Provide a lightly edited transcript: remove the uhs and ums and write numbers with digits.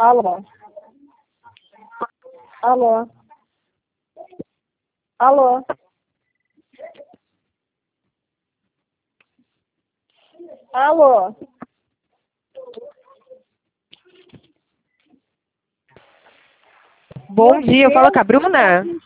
Alô? Alô? Alô? Alô? Bom dia, eu falo com a Bruna.